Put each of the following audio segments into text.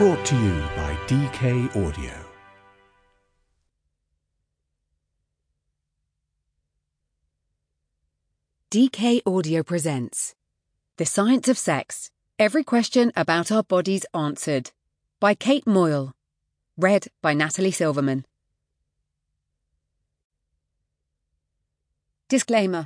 Brought to you by DK Audio. DK Audio presents The Science of Sex. Every question about our bodies answered. By Kate Moyle. Read by Natalie Silverman. Disclaimer.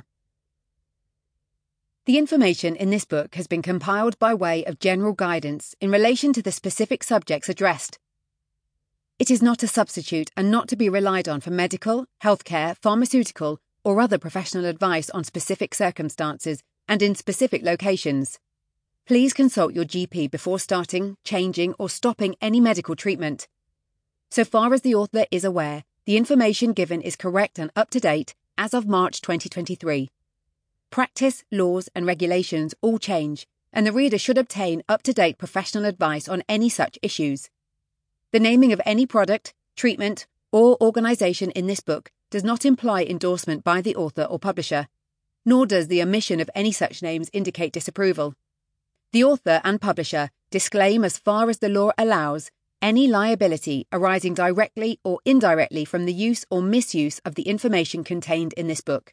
The information in this book has been compiled by way of general guidance in relation to the specific subjects addressed. It is not a substitute and not to be relied on for medical, healthcare, pharmaceutical, or other professional advice on specific circumstances and in specific locations. Please consult your GP before starting, changing, or stopping any medical treatment. So far as the author is aware, the information given is correct and up to date as of March 2023. Practice, laws, and regulations all change, and the reader should obtain up-to-date professional advice on any such issues. The naming of any product, treatment, or organisation in this book does not imply endorsement by the author or publisher, nor does the omission of any such names indicate disapproval. The author and publisher disclaim, as far as the law allows, any liability arising directly or indirectly from the use or misuse of the information contained in this book.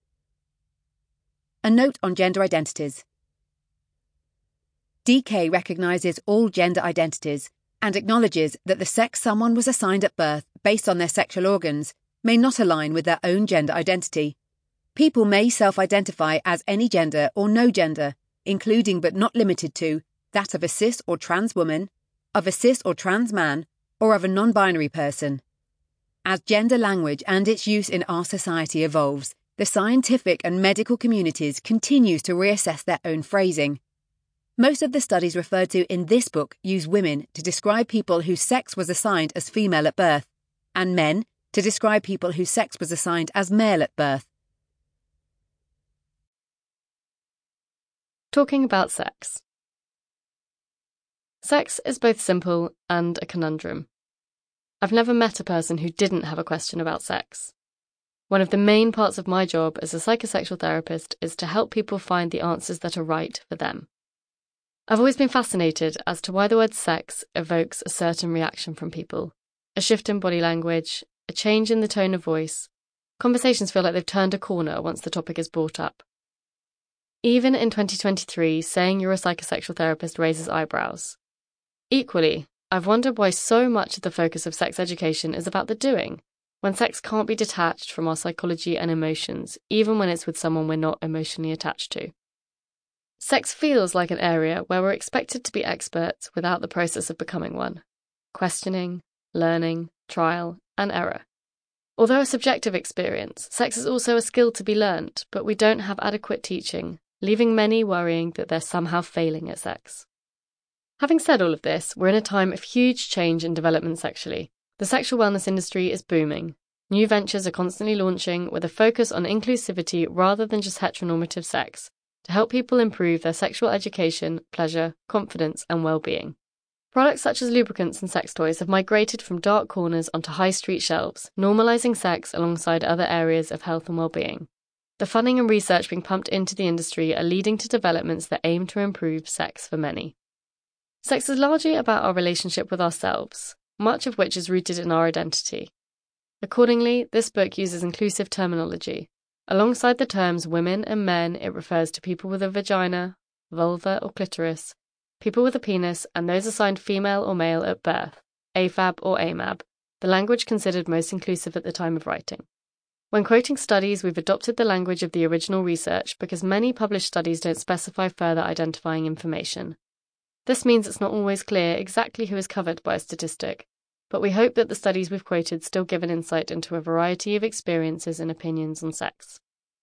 A note on gender identities. DK recognises all gender identities and acknowledges that the sex someone was assigned at birth based on their sexual organs may not align with their own gender identity. People may self-identify as any gender or no gender, including but not limited to that of a cis or trans woman, of a cis or trans man, or of a non-binary person. As gender language and its use in our society evolves, the scientific and medical communities continues to reassess their own phrasing. Most of the studies referred to in this book use women to describe people whose sex was assigned as female at birth, and men to describe people whose sex was assigned as male at birth. Talking about sex. Sex is both simple and a conundrum. I've never met a person who didn't have a question about sex. One of the main parts of my job as a psychosexual therapist is to help people find the answers that are right for them. I've always been fascinated as to why the word sex evokes a certain reaction from people. A shift in body language, a change in the tone of voice. Conversations feel like they've turned a corner once the topic is brought up. Even in 2023, saying you're a psychosexual therapist raises eyebrows. Equally, I've wondered why so much of the focus of sex education is about the doing, when sex can't be detached from our psychology and emotions, even when it's with someone we're not emotionally attached to. Sex feels like an area where we're expected to be experts without the process of becoming one. Questioning, learning, trial, and error. Although a subjective experience, sex is also a skill to be learnt, but we don't have adequate teaching, leaving many worrying that they're somehow failing at sex. Having said all of this, we're in a time of huge change and development sexually. The sexual wellness industry is booming. New ventures are constantly launching with a focus on inclusivity rather than just heteronormative sex, to help people improve their sexual education, pleasure, confidence, and well-being. Products such as lubricants and sex toys have migrated from dark corners onto high street shelves, normalising sex alongside other areas of health and well-being. The funding and research being pumped into the industry are leading to developments that aim to improve sex for many. Sex is largely about our relationship with ourselves, much of which is rooted in our identity. Accordingly, this book uses inclusive terminology. Alongside the terms women and men, it refers to people with a vagina, vulva or clitoris, people with a penis, and those assigned female or male at birth, AFAB or AMAB, the language considered most inclusive at the time of writing. When quoting studies, we've adopted the language of the original research because many published studies don't specify further identifying information. This means it's not always clear exactly who is covered by a statistic, but we hope that the studies we've quoted still give an insight into a variety of experiences and opinions on sex.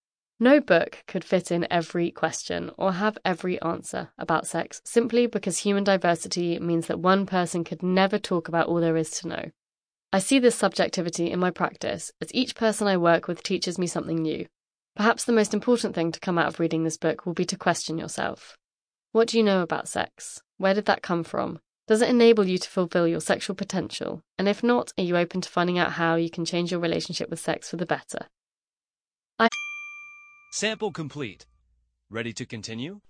No book could fit in every question or have every answer about sex simply because human diversity means that one person could never talk about all there is to know. I see this subjectivity in my practice as each person I work with teaches me something new. Perhaps the most important thing to come out of reading this book will be to question yourself. What do you know about sex? Where did that come from? Does it enable you to fulfill your sexual potential? And if not, are you open to finding out how you can change your relationship with sex for the better? Sample complete. Ready to continue?